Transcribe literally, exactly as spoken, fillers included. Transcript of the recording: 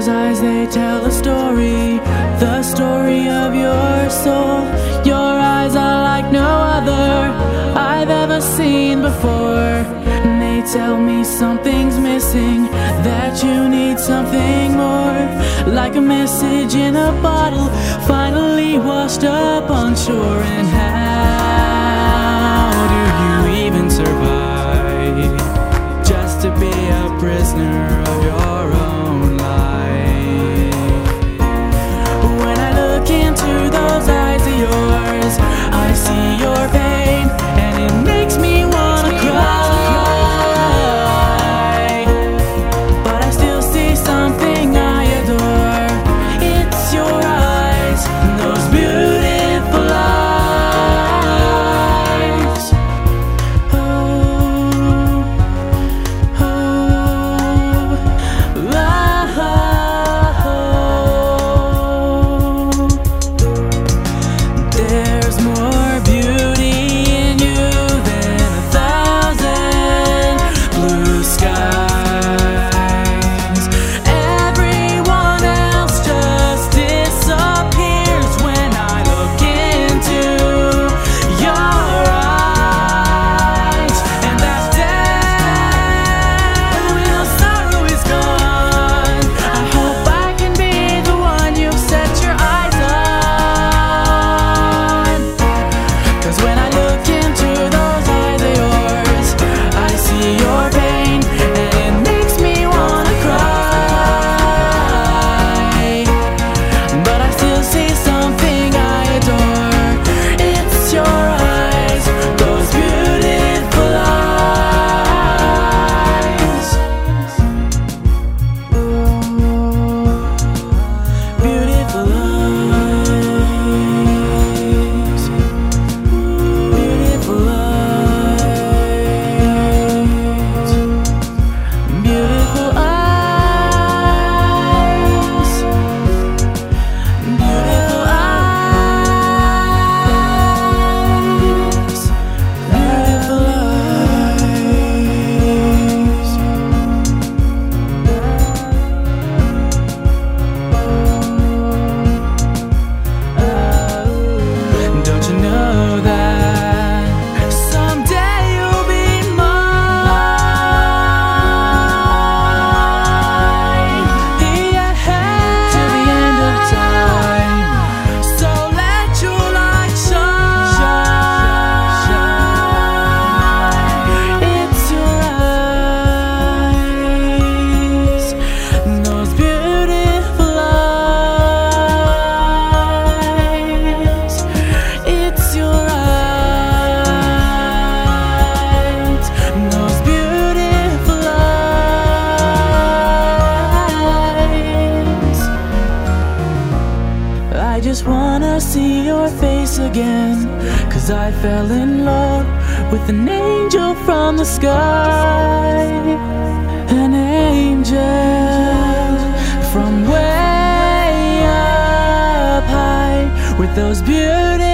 Those eyes, they tell a story, the story of your soul. Your eyes are like no other I've ever seen before. And they tell me something's missing, that you need something more. Like a message in a bottle, finally washed up on shore. And how do you even survive just to be a prisoner of your own life? When I look into those eyes of yours, I see your pain, and it makes me wanna cry. But I still see something I adore. It's your eyes, those beautiful eyes. Oh, oh, oh. There's more beauty in you than a thousand blue skies. Everyone else just disappears when I look into your eyes. And that day when all sorrow is gone, I hope I can be the one you've set your eyes on. 'Cause when I look into those eyes of yours, I see your pain, and it makes me wanna cry. But I still see something I adore. It's your eyes, those beautiful eyes. Beautiful eyes. Beautiful eyes. Beautiful eyes. Beautiful eyes. Beautiful eyes. Don't you know that someday you'll be mine? Yeah, till the end of time. So let your light shine. It's your eyes, those beautiful eyes. It's your eyes, those beautiful eyes. I just wanna see your face again, 'cause I fell in love with an angel from the sky. An angel from way up high, with those beautiful